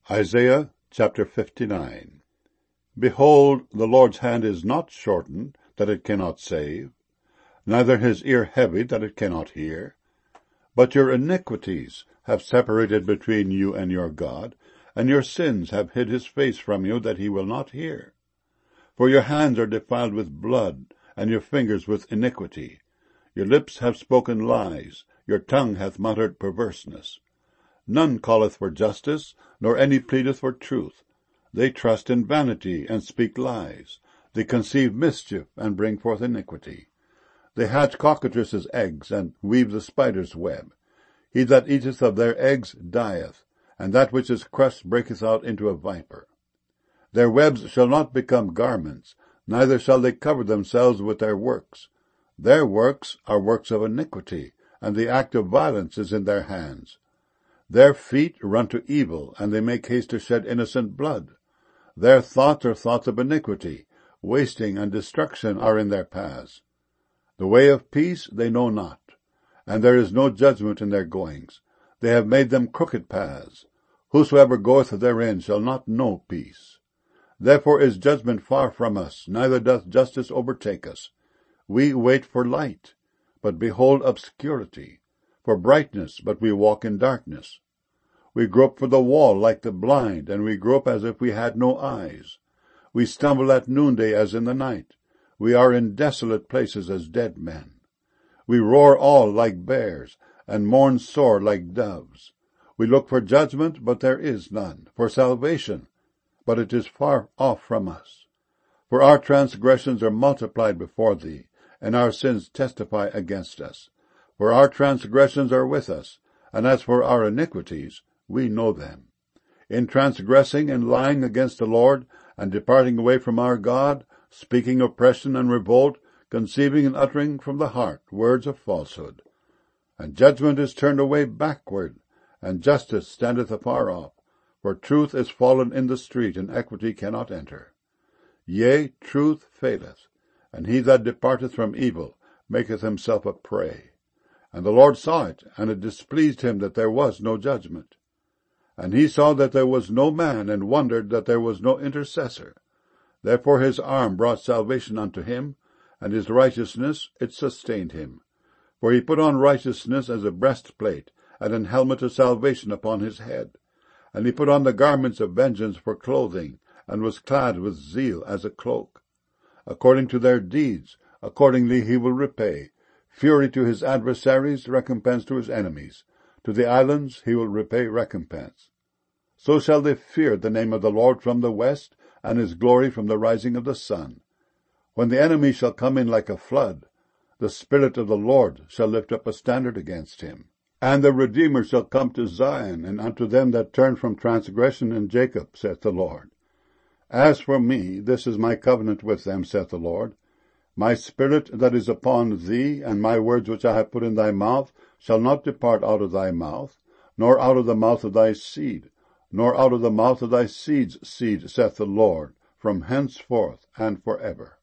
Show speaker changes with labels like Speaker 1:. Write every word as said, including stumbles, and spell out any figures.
Speaker 1: Isaiah chapter fifty-nine. Behold, the Lord's hand is not shortened, that it cannot save, neither his ear heavy, that it cannot hear. But your iniquities have separated between you and your God, and your sins have hid his face from you, that he will not hear. For your hands are defiled with blood, and your fingers with iniquity. Your lips have spoken lies, your tongue hath muttered perverseness. None calleth for justice, nor any pleadeth for truth. They trust in vanity, and speak lies. They conceive mischief, and bring forth iniquity. They hatch cockatrices' eggs, and weave the spider's web. He that eateth of their eggs dieth, and that which is crushed breaketh out into a viper. Their webs shall not become garments, neither shall they cover themselves with their works. Their works are works of iniquity, and the act of violence is in their hands. Their feet run to evil, and they make haste to shed innocent blood. Their thoughts are thoughts of iniquity, wasting and destruction are in their paths. The way of peace they know not, and there is no judgment in their goings. They have made them crooked paths. Whosoever goeth therein shall not know peace. Therefore is judgment far from us, neither doth justice overtake us. We wait for light, but behold obscurity, for brightness, but we walk in darkness. We grope for the wall like the blind, and we grope as if we had no eyes. We stumble at noonday as in the night. We are in desolate places as dead men. We roar all like bears, and mourn sore like doves. We look for judgment, but there is none, for salvation, but it is far off from us. For our transgressions are multiplied before thee, and our sins testify against us. For our transgressions are with us, and as for our iniquities, we know them. In transgressing and lying against the Lord, and departing away from our God, speaking oppression and revolt, conceiving and uttering from the heart words of falsehood. And judgment is turned away backward, and justice standeth afar off, for truth is fallen in the street, and equity cannot enter. Yea, truth faileth, and he that departeth from evil maketh himself a prey. And the Lord saw it, and it displeased him that there was no judgment. And he saw that there was no man, and wondered that there was no intercessor. Therefore his arm brought salvation unto him, and his righteousness it sustained him. For he put on righteousness as a breastplate, and an helmet of salvation upon his head. And he put on the garments of vengeance for clothing, and was clad with zeal as a cloak. According to their deeds, accordingly he will repay. Fury to his adversaries, recompense to his enemies. To the islands he will repay recompense. So shall they fear the name of the Lord from the west, and his glory from the rising of the sun. When the enemy shall come in like a flood, the Spirit of the Lord shall lift up a standard against him. And the Redeemer shall come to Zion, and unto them that turn from transgression in Jacob, saith the Lord. As for me, this is my covenant with them, saith the Lord. My spirit that is upon thee, and my words which I have put in thy mouth, shall not depart out of thy mouth, nor out of the mouth of thy seed, nor out of the mouth of thy seed's seed, saith the Lord, from henceforth and for ever.